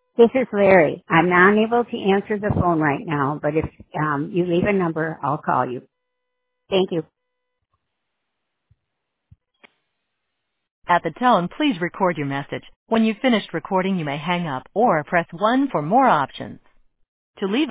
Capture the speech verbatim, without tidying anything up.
This is Larry. I'm not able to answer the phone right now, but if um, you leave a number, I'll call you. Thank you. At the tone, please record your message. When you've finished recording, you may hang up or press one for more options. To leave